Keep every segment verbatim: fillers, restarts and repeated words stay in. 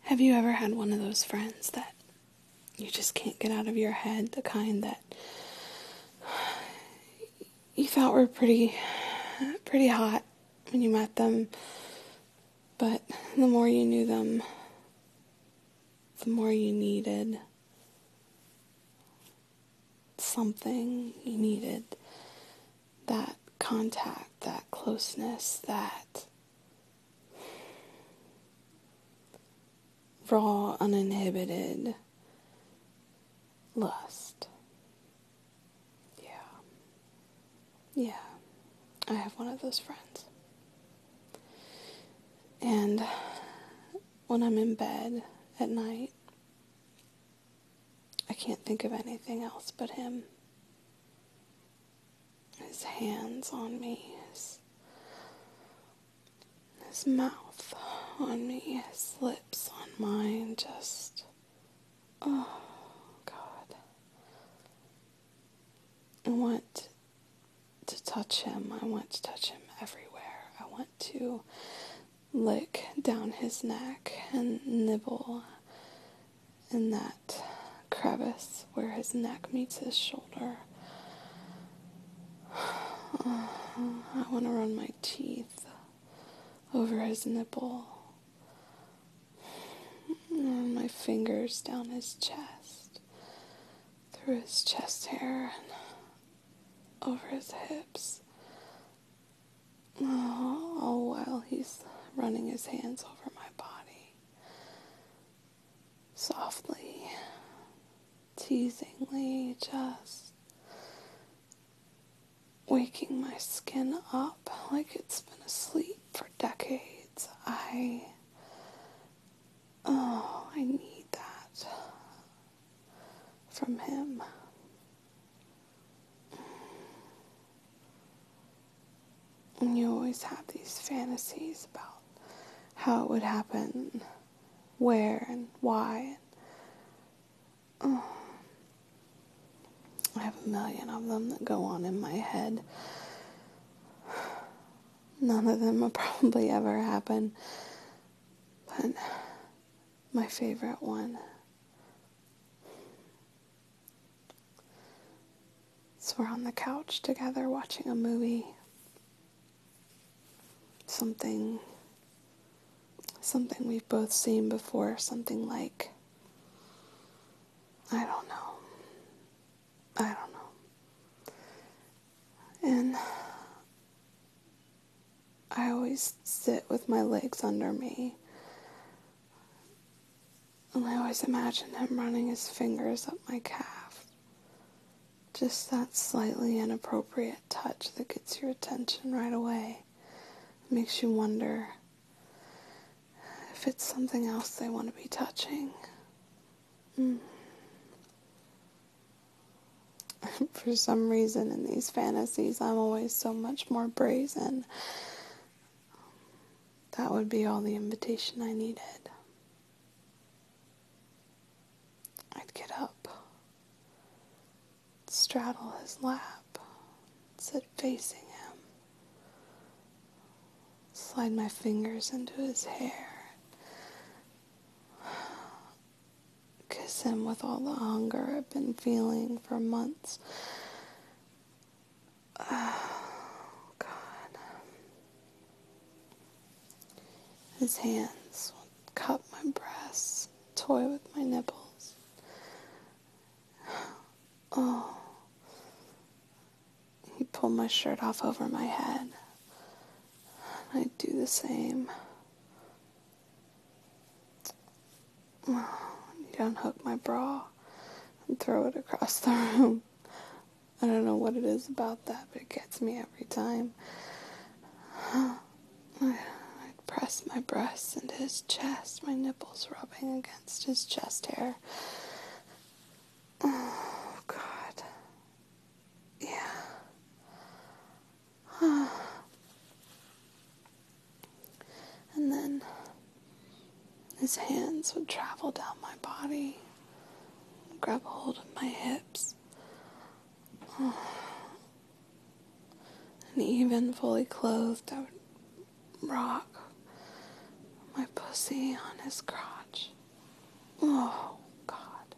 Have you ever had one of those friends that you just can't get out of your head, the kind that you thought were pretty, pretty hot when you met them, but the more you knew them, the more you needed something, you needed that contact, that closeness, that raw, uninhibited lust. Yeah. Yeah. I have one of those friends. And when I'm in bed at night, I can't think of anything else but him. His hands on me, his, his mouth on me, his lips on mine, just, oh, God. I want to touch him. I want to touch him everywhere. I want to lick down his neck and nibble in that crevice where his neck meets his shoulder. Uh, I want to run my teeth over his nipple, and my fingers down his chest, through his chest hair, and over his hips, oh, all while he's running his hands over my body, softly, teasingly, just waking my skin up like it's been asleep for decades. I, oh, I need that from him. And you always have these fantasies about how it would happen, where and why. Oh, I have a million of them that go on in my head. None of them will probably ever happen. But my favorite one is we're on the couch together watching a movie. Something, something we've both seen before, something like, I don't know. I don't know. And I always sit with my legs under me. And I always imagine him running his fingers up my calf. Just that slightly inappropriate touch that gets your attention right away. Makes you wonder if it's something else they want to be touching. Mm. For some reason in these fantasies, I'm always so much more brazen. That would be all the invitation I needed. I'd get up, straddle his lap, sit facing him, slide my fingers into his hair, kiss him with all the hunger I've been feeling for months. Oh, God. His hands would cup my breasts, toy with my nipples. Oh. He'd pull my shirt off over my head. I'd do the same. He'd unhook my bra and throw it across the room. I don't know what it is about that, but it gets me every time. I'd press my breasts into his chest, my nipples rubbing against his chest hair. Oh, God. Yeah. And then his hands would travel down my body, grab a hold of my hips. Oh. And even fully clothed, I would rock my pussy on his crotch. Oh, God.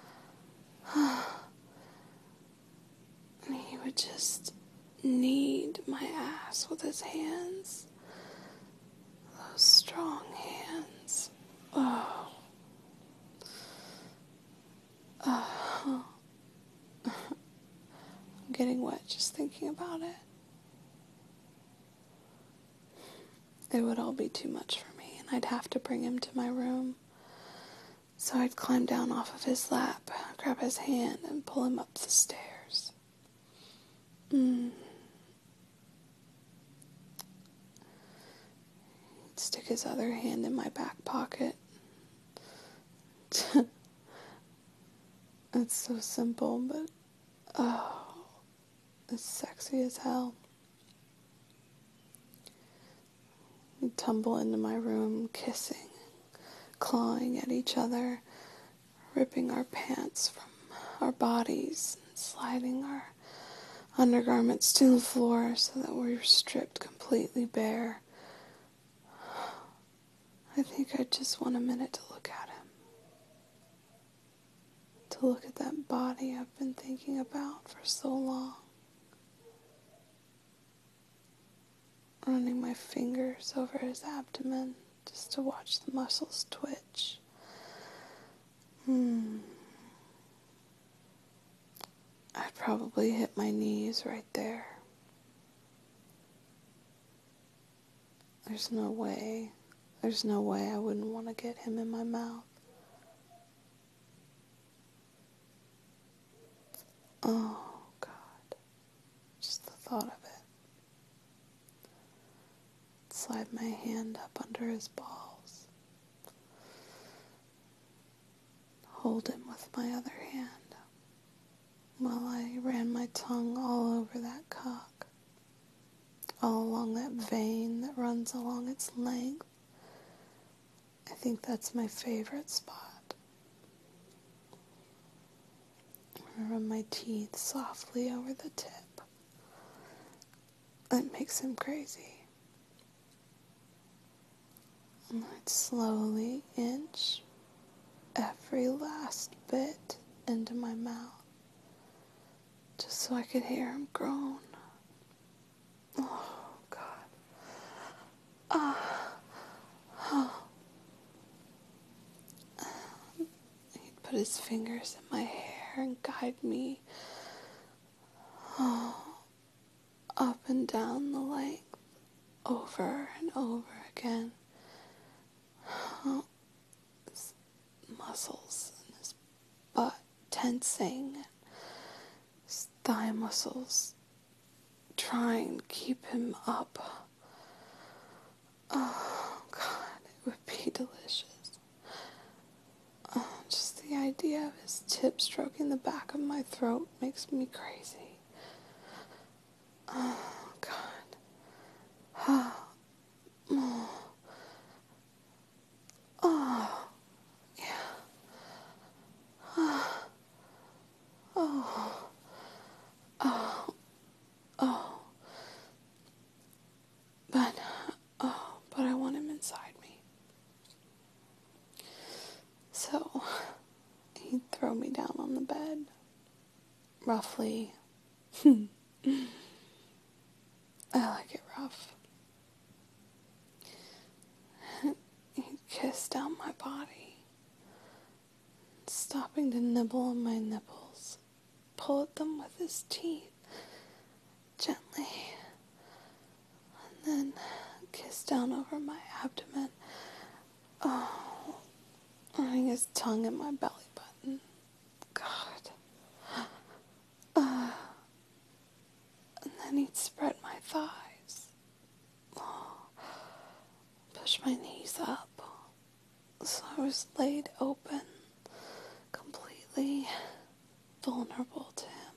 And he would just knead my ass with his hands. Those strong hands. Oh. Oh. I'm getting wet just thinking about it. It would all be too much for me, and I'd have to bring him to my room. So I'd climb down off of his lap, grab his hand, and pull him up the stairs. Mm. He'd stick his other hand in my back pocket. It's so simple, but oh, it's sexy as hell. We'd tumble into my room, kissing, clawing at each other, ripping our pants from our bodies, and sliding our undergarments to the floor so that we were stripped completely bare. I think I just want a minute to look at him. To look at that body I've been thinking about for so long. Running my fingers over his abdomen just to watch the muscles twitch. Hmm. I'd probably hit my knees right there. There's no way, there's no way I wouldn't want to get him in my mouth. Oh, God. Just the thought of it. Slide my hand up under his balls. Hold him with my other hand while I ran my tongue all over that cock, all along that vein that runs along its length. I think that's my favorite spot. I run my teeth softly over the tip. It makes him crazy. And I'd slowly inch every last bit into my mouth, just so I could hear him groan. Oh, God. Ah. Oh. He'd put his fingers in my hair and guide me oh, up and down the length, over and over again. Oh, his muscles in his butt tensing, his thigh muscles trying to keep him up. Oh, God, it would be delicious. Oh, just the idea of his tip stroking the back of my throat makes me crazy. Oh, God. Oh. Oh. Oh. Yeah. Oh. Oh. Oh. Oh. But, oh, but I want him inside me. So, he'd throw me down on the bed, roughly. I like it rough. He'd kiss down my body, stopping to nibble on my nipples, pull at them with his teeth, gently, and then kiss down over my abdomen, oh, running his tongue in my belly button. God. Uh, and then he'd spread my thighs, oh, push my knees up, so I was laid open, completely vulnerable to him,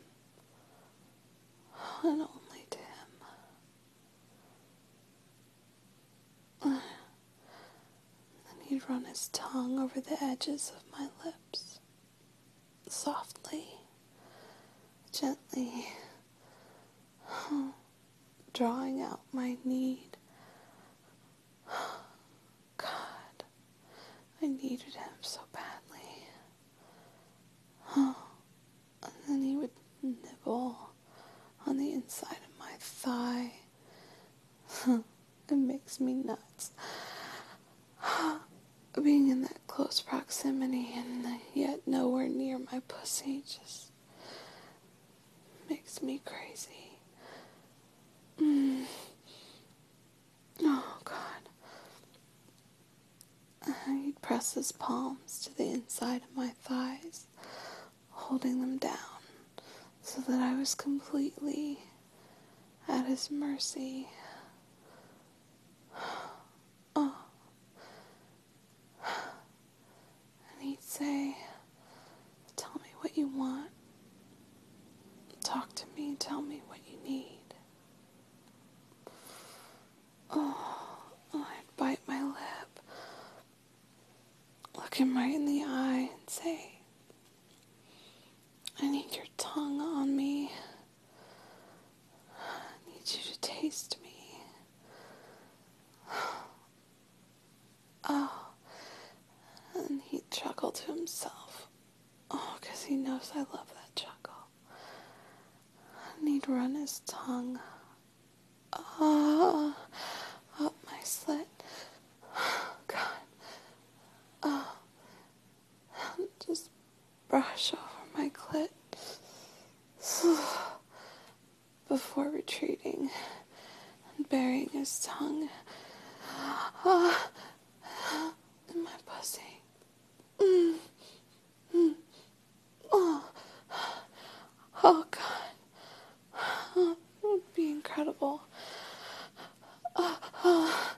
and only to him. And then he'd run his tongue over the edges of my lips, softly, gently, drawing out my need. God, I needed him so badly. nibble on the inside of my thigh. It makes me nuts. Being in that close proximity and yet nowhere near my pussy just makes me crazy. Mm. Oh, God. He'd press his palms to the inside of my thighs, holding them down so that I was completely at his mercy. Oh. And he'd say, tell me what you want. Talk to me, tell me what you need. Oh, I'd bite my lip, look him right in the eye and say, I need your tongue on me. I need you to taste me. Oh, and he'd chuckle to himself. Oh, because he knows I love that chuckle. And he'd run his tongue uh, up my slit. God. Oh, and just brush over my clit before retreating and burying his tongue uh, in my pussy. Mm. Mm. Oh. Oh, God. Oh, it would be incredible. Oh, oh.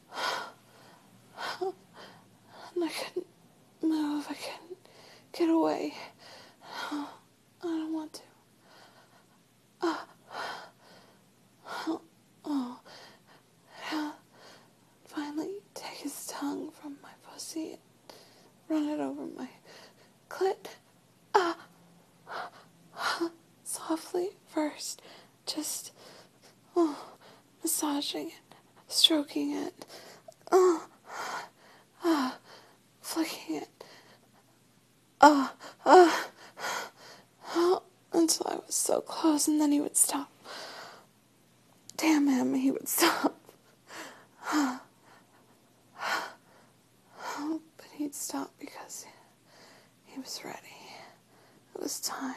Oh. And I couldn't move. I couldn't get away. Oh, I don't want to. Oh. Oh. Oh. Yeah. Finally, take his tongue from my pussy and run it over my clit. Ah. Softly first, just oh, massaging it, stroking it, oh, ah, flicking it, ah, ah, oh, until I was so close, and then he would stop. Damn him, he would stop. Oh, but he'd stop because he was ready. It was time.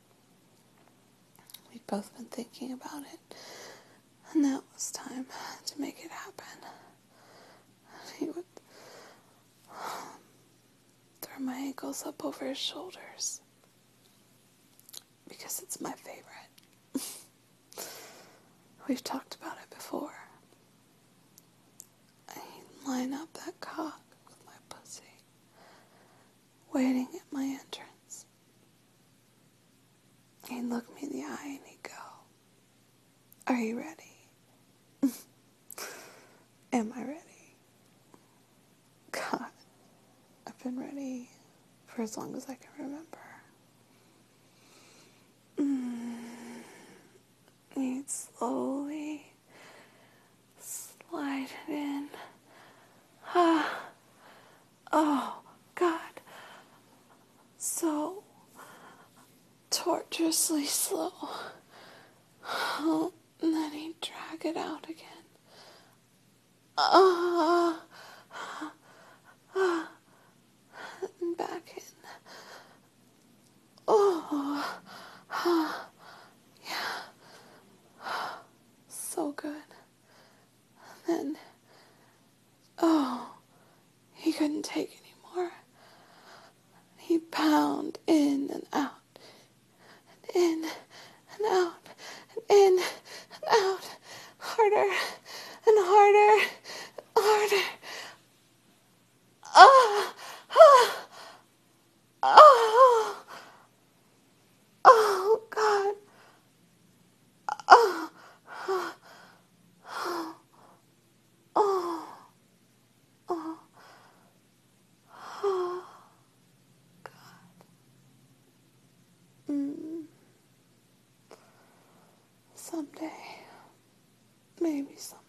We'd both been thinking about it, and now it was time to make it happen. And he would throw my ankles up over his shoulders, because it's my favorite. We've talked about it before. He'd line up that cock with my pussy, waiting at my entrance. He'd look me in the eye and he'd go, are you ready? Am I ready? God, I've been ready for as long as I can remember. Mm. He'd slowly slide it in. Ah. Oh, God. So torturously slow. Oh, and then he'd drag it out again. Ah, ah, and back in. Oh, ah, yeah, so good. And then, oh, he couldn't take anymore. He'd pound in and out, and in and out, and in and out, harder and harder, harder. Ah, ah, oh, oh, God. Oh, oh, oh, oh, oh, oh, God. Mm. Someday, maybe someday.